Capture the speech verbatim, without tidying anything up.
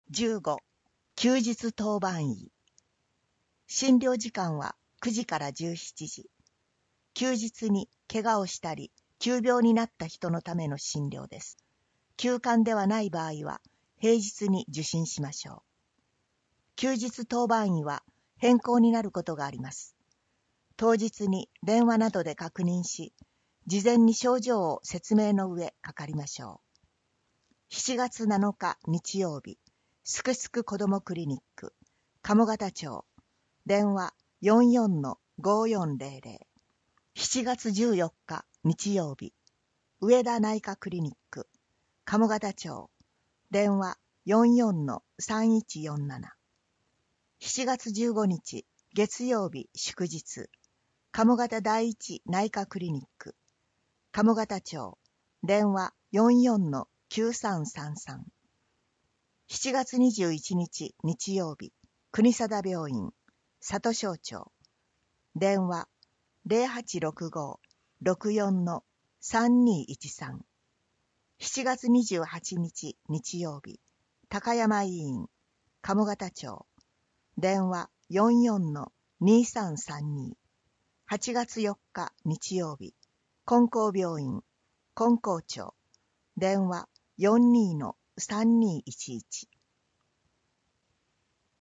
じゅうご、休日当番医。診療時間はくじからじゅうしちじ。休日に怪我をしたり、急病になった人のための診療です。休館ではない場合は、平日に受診しましょう。休日当番医は変更になることがあります。当日に電話などで確認し、事前に症状を説明の上かかりましょう。しちがつなのか日曜日、すくすく子どもクリニック、鴨方町、電話 よんよんのごよんぜろぜろ。しちがつじゅうよっか日曜日、上田内科クリニック、鴨方町、電話 よんよんのさんいちよんなな。しちがつじゅうごにち月曜日祝日、鴨方第一内科クリニック、鴨方町、電話 よんよんのきゅうさんさんさん。しちがつにじゅういちにち日曜日、国定病院、里庄町、電話 ゼロはちろくご ろくよんのさんにいちさん。しちがつにじゅうはちにち日曜日、高山医院、鴨方町、電話 よんよんのにさんさんに。はちがつよっか日曜日、金光病院、金光町、電話 よんにのさんにいちいち。